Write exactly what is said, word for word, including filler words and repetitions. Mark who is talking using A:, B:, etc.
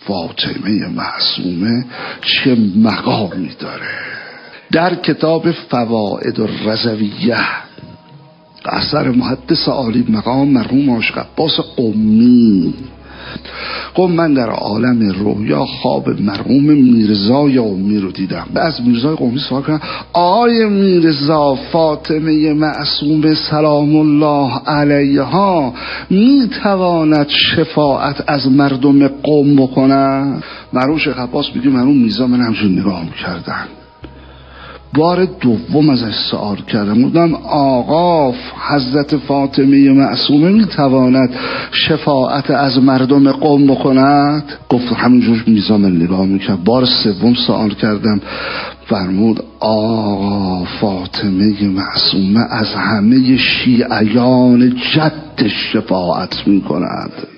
A: فاطمه معصومه چه مقامی داره. در کتاب فوائد الرضویه اثر محدث عالی مقام مرحوم عاشق عباس قمی، گفت من در عالم رویا خواب مرحوم میرزای قمی رو دیدم. از میرزای قمی سوال کردم آقای میرزا فاطمه معصومه سلام الله علیها میتواند شفاعت از مردم قم بکنن؟ مرحوم شیخ عباس بگی مرحوم میرزا من همچون نگاه میکردن. بار دوم ازش سوال کردم گفتم آقا حضرت فاطمه معصومه میتواند شفاعت از مردم قم بکند؟ گفت همینجور میزان نگاه میکرد. بار سوم سوال کردم، فرمود آقا فاطمه معصومه از همه شیعیان جدش شفاعت میکند.